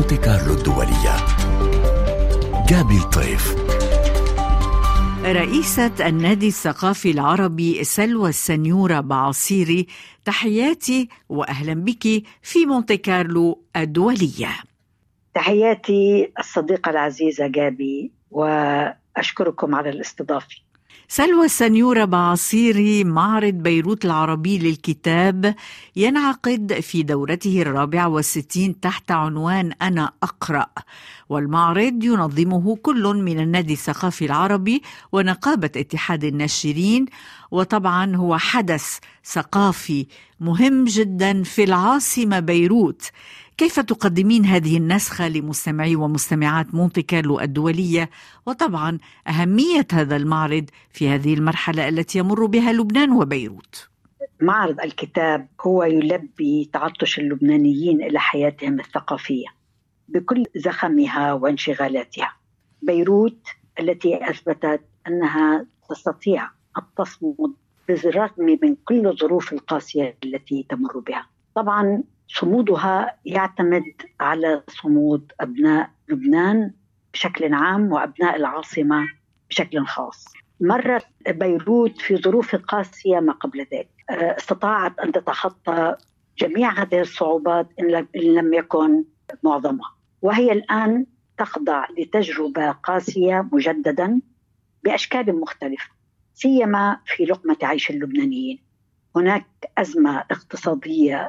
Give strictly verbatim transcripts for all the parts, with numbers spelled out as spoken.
مونتي كارلو الدولية. جابي الطيف. رئيسة النادي الثقافي العربي سلوى السنيورة بعصيري، تحياتي وأهلا بك في مونتي كارلو الدولية. تحياتي الصديقة العزيزة جابي، وأشكركم على الاستضافة. سلوى السنيورة بعصيري، معرض بيروت العربي للكتاب ينعقد في دورته الرابعة والستين تحت عنوان أنا أقرأ، والمعرض ينظمه كل من النادي الثقافي العربي ونقابة اتحاد الناشرين، وطبعا هو حدث ثقافي مهم جدا في العاصمة بيروت. كيف تقدمين هذه النسخة لمستمعي ومستمعات مونتي كارلو الدولية، وطبعا أهمية هذا المعرض في هذه المرحلة التي يمر بها لبنان وبيروت؟ معرض الكتاب هو يلبي تعطش اللبنانيين إلى حياتهم الثقافية بكل زخمها وانشغالاتها. بيروت التي أثبتت أنها تستطيع أن تصمد بالرغم من كل الظروف القاسية التي تمر بها. طبعا صمودها يعتمد على صمود أبناء لبنان بشكل عام وأبناء العاصمة بشكل خاص. مرت بيروت في ظروف قاسية ما قبل ذلك، استطاعت أن تتخطى جميع هذه الصعوبات إن لم يكن معظمها، وهي الآن تخضع لتجربة قاسية مجددا بأشكال مختلفة، سيما في لقمة عيش اللبنانيين. هناك أزمة اقتصادية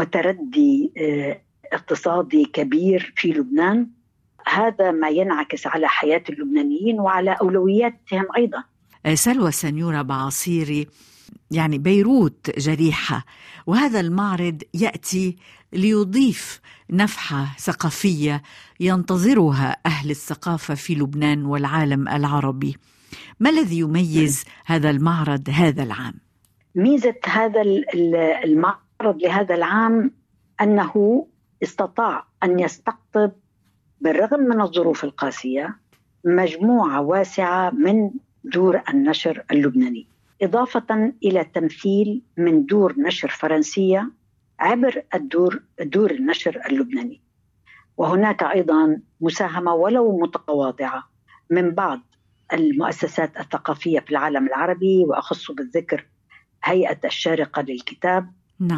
وتردي اقتصادي كبير في لبنان، هذا ما ينعكس على حياة اللبنانيين وعلى أولوياتهم أيضا. سلوى السنيورة بعصيري، يعني بيروت جريحة، وهذا المعرض يأتي ليضيف نفحة ثقافية ينتظرها أهل الثقافة في لبنان والعالم العربي. ما الذي يميز هذا المعرض هذا العام؟ ميزة هذا المعرض لهذا العام أنه استطاع أن يستقطب بالرغم من الظروف القاسية مجموعة واسعة من دور النشر اللبناني، إضافة إلى تمثيل من دور نشر فرنسية عبر الدور دور النشر اللبناني. وهناك أيضا مساهمة ولو متواضعة من بعض المؤسسات الثقافية في العالم العربي، وأخص بالذكر هيئة الشارقة للكتاب، نعم.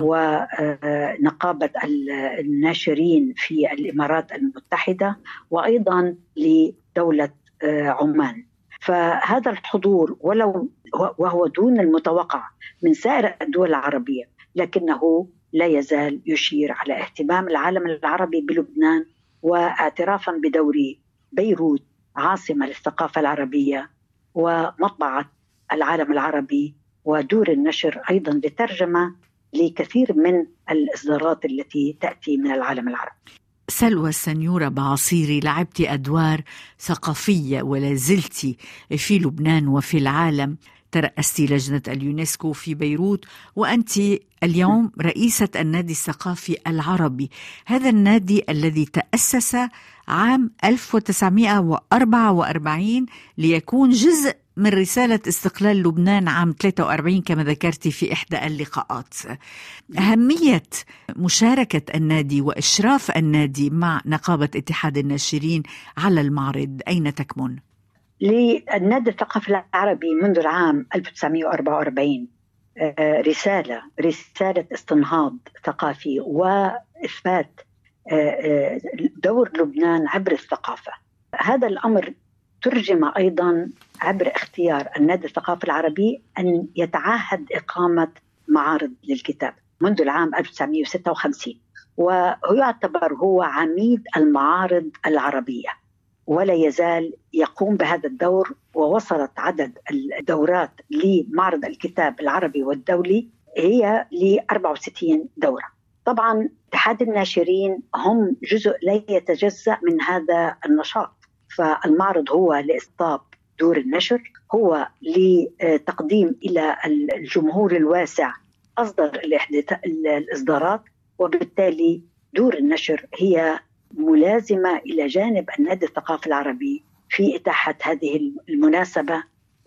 ونقابة الناشرين في الإمارات المتحدة، وأيضا لدولة عمان. فهذا الحضور ولو وهو دون المتوقع من سائر الدول العربية، لكنه لا يزال يشير على اهتمام العالم العربي بلبنان واعترافا بدور بيروت عاصمة للثقافة العربية ومطبعة العالم العربي، ودور النشر أيضا لترجمة لكثير من الإصدارات التي تأتي من العالم العربي. سلوى السنيورة بعصيري، لعبت أدوار ثقافية ولا زلت في لبنان وفي العالم. ترأست لجنة اليونسكو في بيروت، وأنت اليوم رئيسة النادي الثقافي العربي، هذا النادي الذي تأسس عام ألف وتسعمائة وأربعة وأربعين ليكون جزء من رسالة استقلال لبنان عام ثلاثة وأربعين كما ذكرت في إحدى اللقاءات. أهمية مشاركة النادي وإشراف النادي مع نقابة اتحاد الناشرين على المعرض أين تكمن؟ للنادي الثقافي العربي منذ العام ألف وتسعمائة وأربعة وأربعين رسالة رسالة استنهاض ثقافي وإثبات دور لبنان عبر الثقافة. هذا الأمر ترجم أيضا عبر اختيار النادي الثقافي العربي أن يتعهد إقامة معارض للكتاب منذ العام ألف وتسعمائة وستة وخمسين، ويعتبر هو عميد المعارض العربية، ولا يزال يقوم بهذا الدور. ووصلت عدد الدورات لمعرض الكتاب العربي والدولي هي ل أربعة وستين دورة. طبعا اتحاد الناشرين هم جزء لا يتجزأ من هذا النشاط، فالمعرض هو لإسطاب دور النشر، هو لتقديم إلى الجمهور الواسع أصدر الإصدارات، وبالتالي دور النشر هي ملازمة إلى جانب النادي الثقافي العربي في إتاحة هذه المناسبة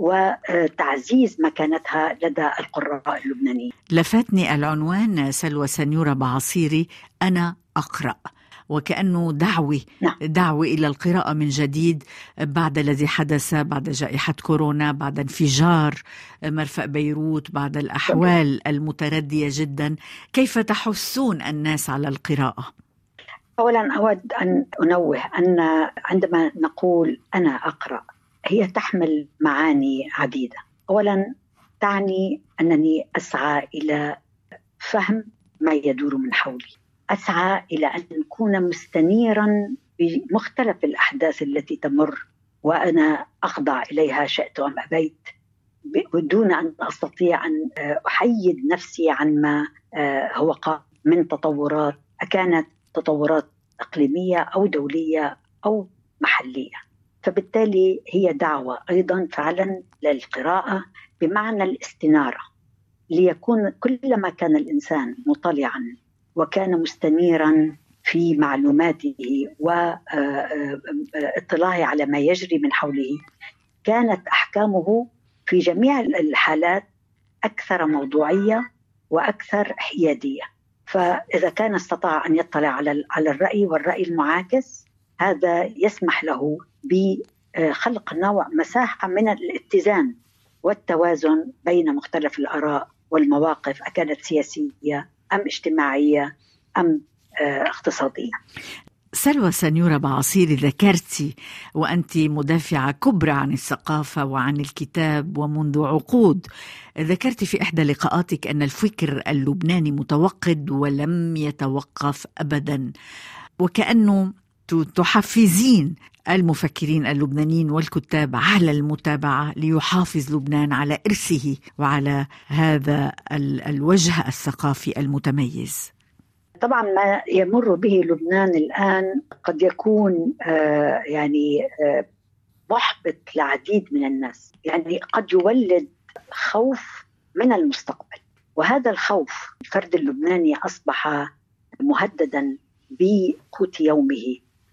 وتعزيز مكانتها لدى القراء اللبنانيين. لفتني العنوان سلوى السنيورة بعصيري، أنا أقرأ. وكأنه دعوة نعم. دعوة إلى القراءة من جديد بعد الذي حدث، بعد جائحة كورونا، بعد انفجار مرفأ بيروت، بعد الأحوال المتردية جدا. كيف تحثون الناس على القراءة؟ أولا أود أن أنوه أن عندما نقول أنا أقرأ هي تحمل معاني عديدة. أولا تعني أنني أسعى إلى فهم ما يدور من حولي، أسعى إلى أن أكون مستنيرا بمختلف الأحداث التي تمر وأنا أخضع إليها شئت أم أبيت، بدون أن أستطيع أن أحيد نفسي عن ما هو قائم من تطورات، أكانت تطورات إقليمية أو دولية أو محلية. فبالتالي هي دعوة أيضا فعلا للقراءة بمعنى الاستنارة، ليكون كلما كان الإنسان مطلعا وكان مستنيرا في معلوماته واطلاعه على ما يجري من حوله، كانت أحكامه في جميع الحالات أكثر موضوعية وأكثر حيادية. فإذا كان استطاع أن يطلع على على الرأي والرأي المعاكس، هذا يسمح له بخلق نوع مساحة من الاتزان والتوازن بين مختلف الآراء والمواقف، أكانت سياسية أم اجتماعية أم اقتصادية. سلوى سنيورة بعصيري، ذكرتي وأنت مدافعة كبرى عن الثقافة وعن الكتاب ومنذ عقود، ذكرتي في إحدى لقاءاتك أن الفكر اللبناني متوقد ولم يتوقف أبدا، وكأنه تحفزين المفكرين اللبنانيين والكتاب على المتابعة ليحافظ لبنان على إرثه وعلى هذا الوجه الثقافي المتميز. طبعا ما يمر به لبنان الآن قد يكون آه يعني آه محبط لعديد من الناس، يعني قد يولد خوف من المستقبل، وهذا الخوف الفرد اللبناني أصبح مهددا بقوت يومه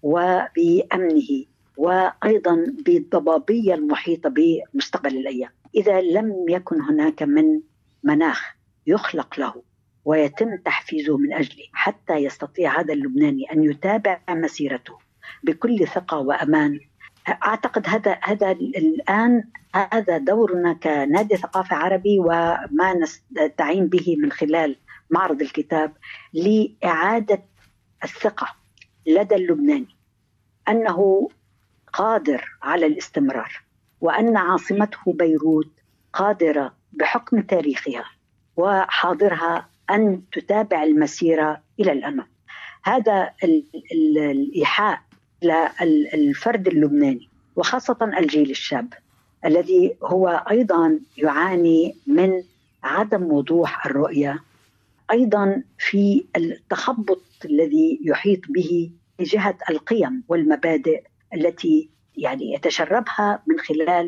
وبأمنه وأيضا بالضبابية المحيطة بمستقبل الأيام. إذا لم يكن هناك من مناخ يخلق له ويتم تحفيزه من أجله حتى يستطيع هذا اللبناني أن يتابع مسيرته بكل ثقة وأمان، أعتقد هذا هذا الآن هذا دورنا كنادي ثقافة عربي وما نستعين به من خلال معرض الكتاب لإعادة الثقة لدى اللبناني أنه قادر على الاستمرار، وأن عاصمته بيروت قادرة بحكم تاريخها وحاضرها أن تتابع المسيرة إلى الأمام. هذا الإيحاء للفرد اللبناني وخاصة الجيل الشاب الذي هو أيضا يعاني من عدم وضوح الرؤية، أيضا في التخبط الذي يحيط به جهة القيم والمبادئ التي يعني يتشربها من خلال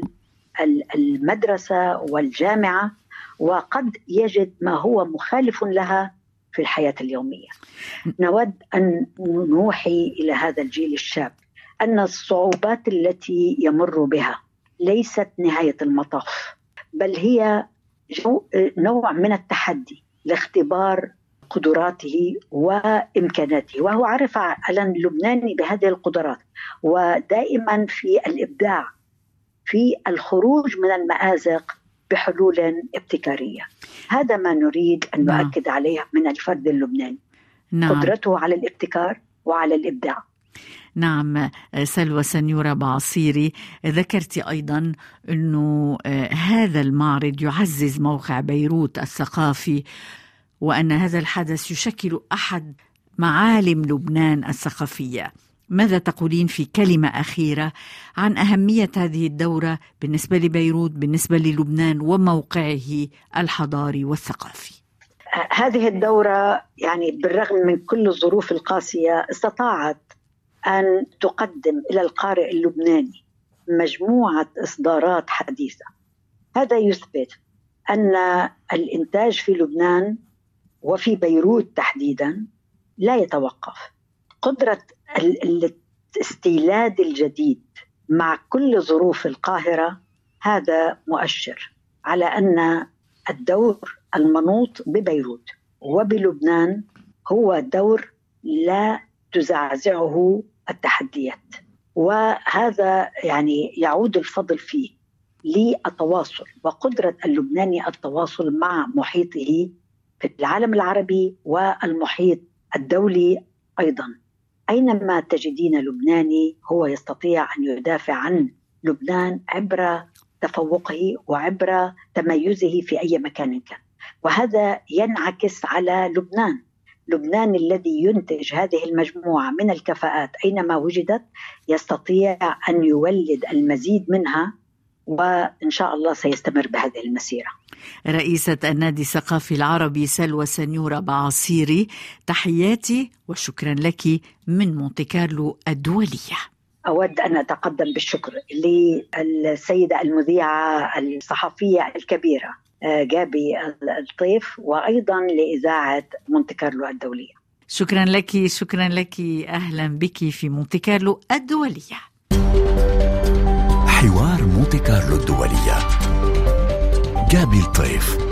المدرسة والجامعة، وقد يجد ما هو مخالف لها في الحياة اليومية. نود أن نوحي إلى هذا الجيل الشاب أن الصعوبات التي يمر بها ليست نهاية المطاف، بل هي نوع من التحدي لاختبار قدراته وإمكاناته، وهو عرف على اللبناني بهذه القدرات، ودائما في الإبداع في الخروج من المأزق بحلول ابتكارية. هذا ما نريد أن نعم. نؤكد عليه من الفرد اللبناني، نعم. قدرته على الابتكار وعلى الإبداع. نعم. سلوى سنيورة بعصيري، ذكرت أيضا أنه هذا المعرض يعزز موقع بيروت الثقافي، وأن هذا الحدث يشكل أحد معالم لبنان الثقافية. ماذا تقولين في كلمة أخيرة عن أهمية هذه الدورة بالنسبة لبيروت، بالنسبة للبنان وموقعه الحضاري والثقافي؟ هذه الدورة يعني بالرغم من كل الظروف القاسية استطاعت أن تقدم إلى القارئ اللبناني مجموعة إصدارات حديثة. هذا يثبت أن الإنتاج في لبنان وفي بيروت تحديدا لا يتوقف. قدرة الاستيلاد الجديد مع كل ظروف القاهرة هذا مؤشر على أن الدور المنوط ببيروت وبلبنان هو دور لا تزعزعه التحديات. وهذا يعني يعود الفضل فيه للتواصل وقدرة اللبناني التواصل مع محيطه في العالم العربي والمحيط الدولي أيضا. أينما تجدين لبناني هو يستطيع أن يدافع عن لبنان عبر تفوقه وعبر تميزه في أي مكان كان، وهذا ينعكس على لبنان. لبنان الذي ينتج هذه المجموعة من الكفاءات أينما وجدت يستطيع أن يولد المزيد منها، وإن شاء الله سيستمر بهذه المسيرة. رئيسة النادي الثقافي العربي سلوى سنيورة بعصيري، تحياتي وشكرا لك من مونتي كارلو الدولية. أود أن أتقدم بالشكر للسيدة المذيعة الصحفية الكبيرة جابي الطيف، وأيضا لإذاعة مونتي كارلو الدولية. شكرا لك، شكرا لك، أهلا بك في مونتي كارلو الدولية. حوار مونتي كارلو الدولية، جابي الطيف.